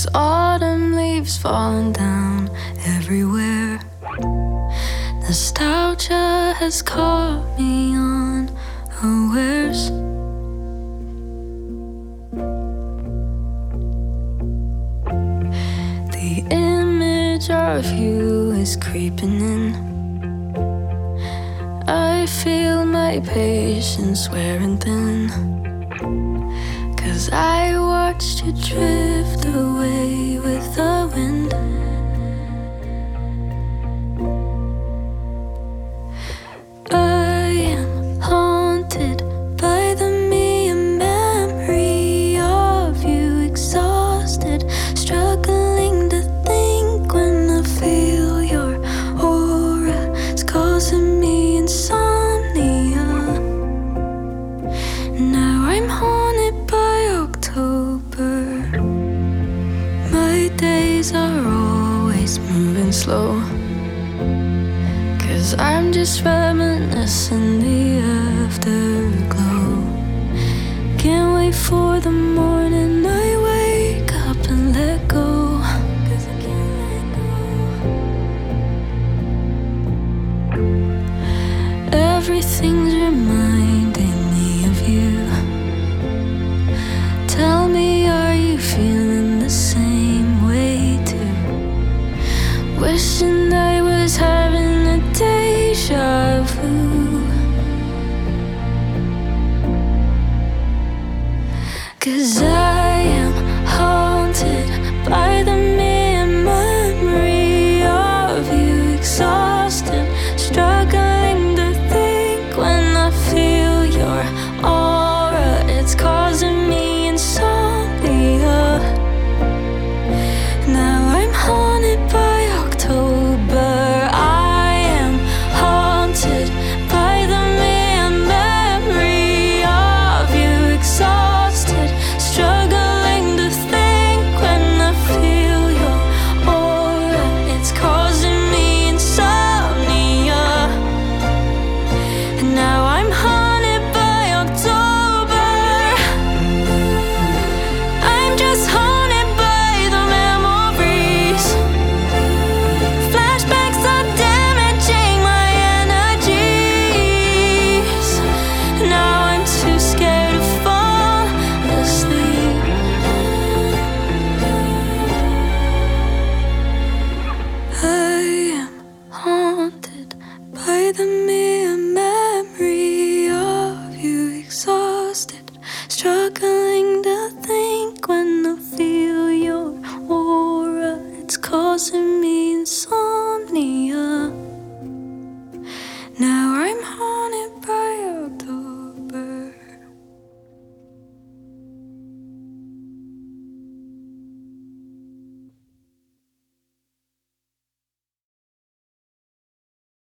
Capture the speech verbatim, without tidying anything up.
There's autumn leaves falling down everywhere. Nostalgia has caught me unawares. The image of you is creeping in. I feel my patience wearing thin, 'cause I watched you drift away with the wind. I am haunted by the mere memory of you, exhausted, struggling to think when I feel your aura. It's causing me insomnia. Now I'm haunted by October. My days are always moving slow, 'cause I'm just reminiscing the afterglow. Can't wait for the morning I wake up and let go, 'cause I can't let go. Everything's reminding me of you. Tell me, are you feeling the same way too? Wishing I was having a deja vu. 'Cause I am haunted by the mere memory of you, exhausted, struggling to think when I feel your aura. It's causing me insomnia. Now I'm haunted by October. I am haunted by the mere memory of you, exhausted, struggling to think when I feel your aura. It's causing me insomnia. And now I'm haunted by October. I'm just haunted by the memories. Flashbacks are damaging my energies. Now I'm too scared to fall asleep. I am haunted by the mere memory of you, exhausted, struggling